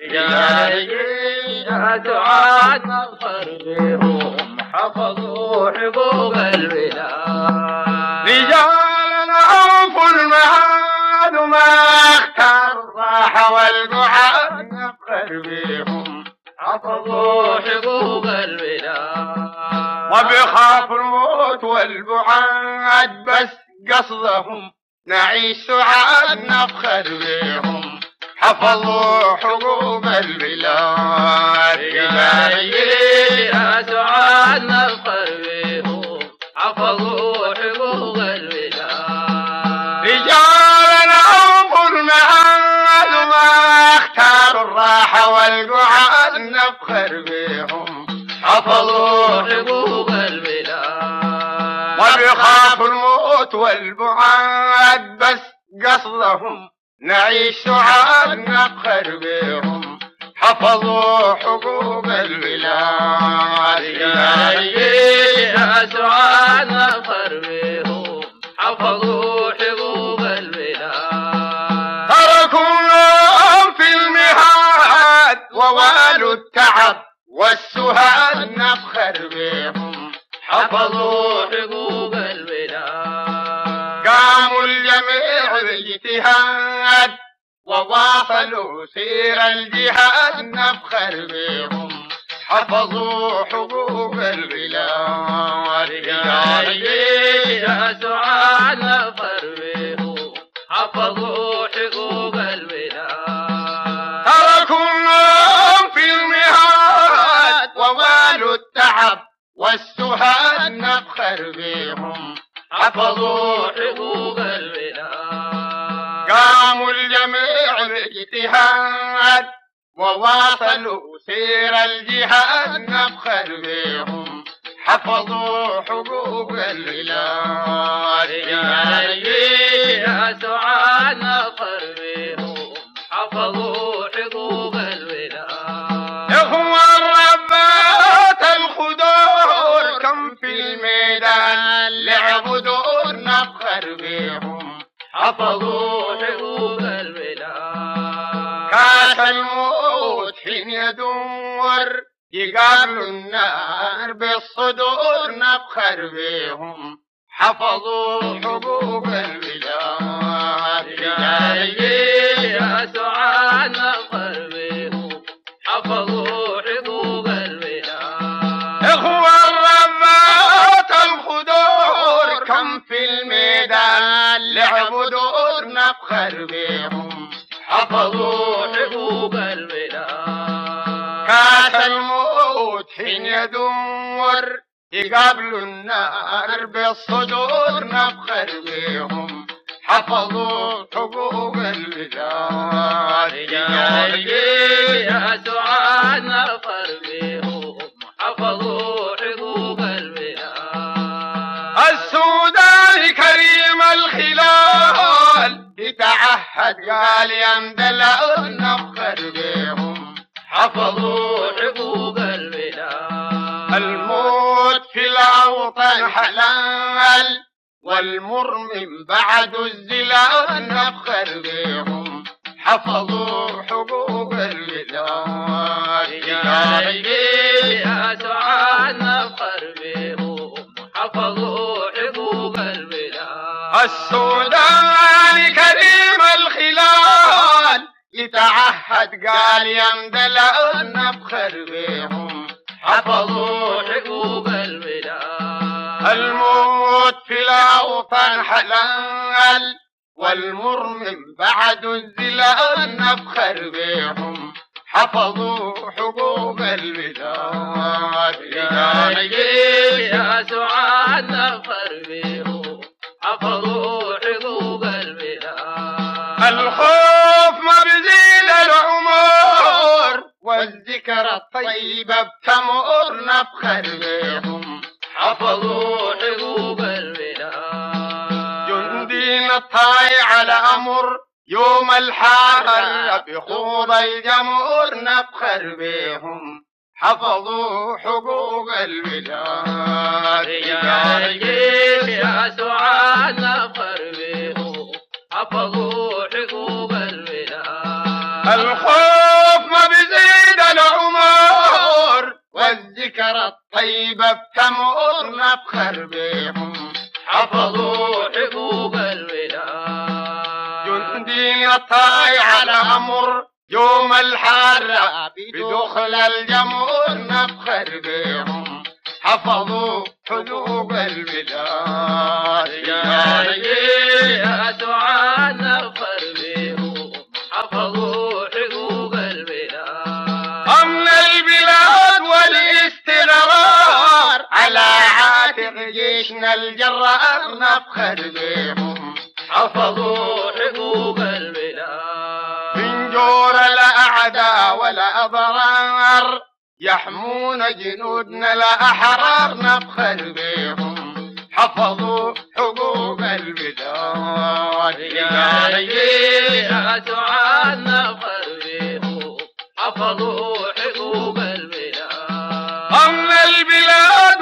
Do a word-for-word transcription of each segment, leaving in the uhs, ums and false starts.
يا سعاد نفخر بهم حفظوا حقوق البلاد. رجالنا عرفوا المعاد وما اختار الراحة والقعاد نفخر بهم حفظوا حقوق البلاد. وبيخاف الموت والبعاد بس قصدهم نعيش سعاد نفخر بهم حفظوا حقوق البلاد. يا سعاد نفخر بهم حفظوا حقوق البلاد. رجالنا عرفوا المعاد وما اختاروا الراحة والقعاد نفخر بهم حفظوا حقوق البلاد. وبيخاف الموت والبعاد بس قصدهم نعيش سعاد نفخر بهم حفظوا حقوق البلاد. يا سعاد نفخر بهم حفظوا حقوق البلاد. تركوا في المهاد ووالوا التعب والسهاد نفخر بهم حفظوا حقوق البلاد. قاموا الجميع باجتهاد وواصلوا سير الجهاد نفخر بهم حفظوا حقوق البلاد. يا سعاد نفخر بهم حفظوا حقوق البلاد. تركوا في المهاد ووالوا التعب والسهاد نفخر بهم حفظوا حقوق البلاد. قاموا الجميع باجتهاد وواصلوا سير الجهاد نفخر بهم حفظوا حقوق البلاد. يا سعاد نفخر بهم حفظوا حقوق البلاد. إخوان ربات الخدور كم في الميدان لعبوا دور نفخر بهم حفظوا حقوق البلاد. كاس الموت حين يدور يقابلوا النار بالصدور نفخر بهم حفظوا حقوق البلاد. يا سعاد نفخر بهم حفظوا حقوق البلاد. إخوان ربات الخدور كم في الميدان لعبوا دور نفخر بهم حفظوا حقوق البلاد. كاس الموت حين يدور يقابلوا النار بالصدور نفخر بهم حفظوا حقوق البلاد. يا سعاد نفخر بهم حفظوا حقوق البلاد. السوداني كريم الخلال يتعهد قال يندلع نفخر بهم حفظوا حقوق البلاد. الموت في الأوطان حلال والمر من بعد الزلال نفخر بهم حفظوا حقوق البلاد. يا سعاد نفخر بهم حفظوا حقوق البلاد. السوداني كريم الخلال يتعهد قال يمدلع نفخر بهم حفظوا حقوق البلاد. الموت في الأوطان حلال والمر من بعد الزلال نفخر بهم حفظوا حقوق البلاد. يا سعاد نفخر بهم حفظوا حقوق البلاد. الخوف ما بزيد العمر والذكرى الطيبة بتمر نفخر بهم حفظوا حقوق البلاد. جندينا الطايع على أمر يوم الحرب بخوض الجمهور نفخر بهم حفظوا حقوق البلاد. يا سعاد نفخر بهم حفظوا حقوق البلاد. الخوف ما السكر الطيبة بتمر نفخر بهم حفظوا حقوق البلاد. جندينا طاي على أمر يوم الحارة بدخل الجمهور نفخر بهم حفظوا حقوق البلاد. يا رجال يا سعاد نفخر بهم حفظوا حقوق البلاد. أمن البلاد والاستقرار على عاتق جيشنا الجرار نفخر بهم حفظوا حقوق البلاد. من جور الأعداء والأضرار يحمون جنودنا الأحرار نفخر بهم حفظوا حقوق البلاد. يا رجال يا سعاد نفخر بهم حفظوا حقوق البلاد. أمن البلاد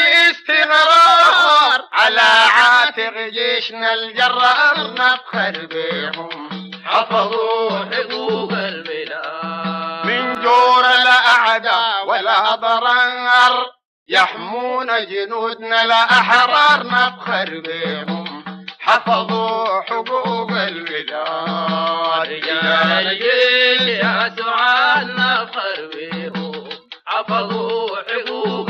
والاستقرار على عاتق جيشنا الجرار نفخر بهم حفظوا حقوق البلاد. من جور الأعداء والأضرار يحمون جنودنا الأحرار نفخر بهم حفظوا حقوق البلاد. يا رجال يا سعاد نفخر بهم حفظوا حقوق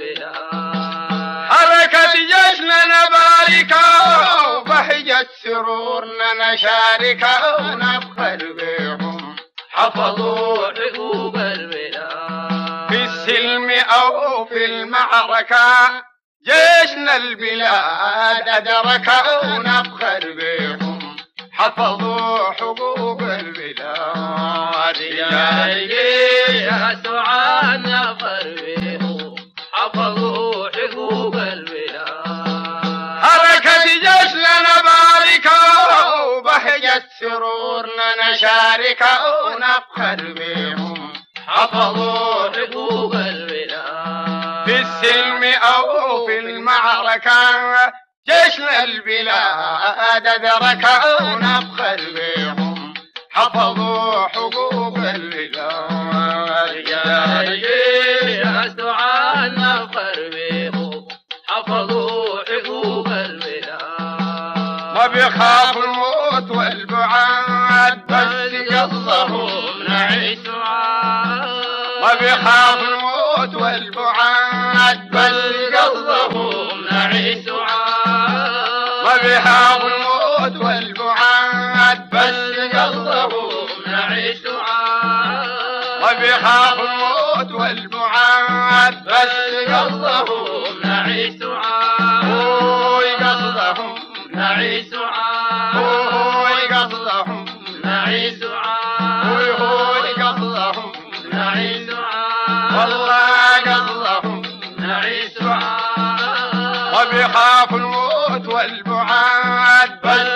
البلاد. حركة جيشنا نباركة وبهجة سرورنا نشاركة ونفخر بهم حفظوا حقوق البلاد. في السلم أو في المعركة جيشنا البلاد أدركة ونفخر بهم حفظوا حقوق البلاد. يا رجال يا سعاد نفخر بهم حفظوا حقوق البلاد. حركة جيشنا نباركة وبهجة سرورنا نشاركة ونفخر بهم حفظوا حقوق البلاد. في السلم أو في المعركة جيشنا البلاد أدركة ونفخر بهم حفظوا حقوق البلاد. يا رجال يا سعاد نفخر بهم حفظوا حقوق البلاد. ما بيخاف الموت والبعاد بس قصدهم نعيش سعاد. ما بيخاف الموت والبعاد بس قصدهم نعيش سعاد. ما بيخاف الموت والبعاد بس قصدهم نعيش سعاد. ما بيخاف الموت والبعاد بس قصدهم نعيش سعاد. هوي قصدهم نعيش سعاد. هوي قصدهم نعيش سعاد. هوي هوي قصدهم نعيش سعاد. والله قصدهم نعيش سعاد. ما بيخاف الموت والبعاد بس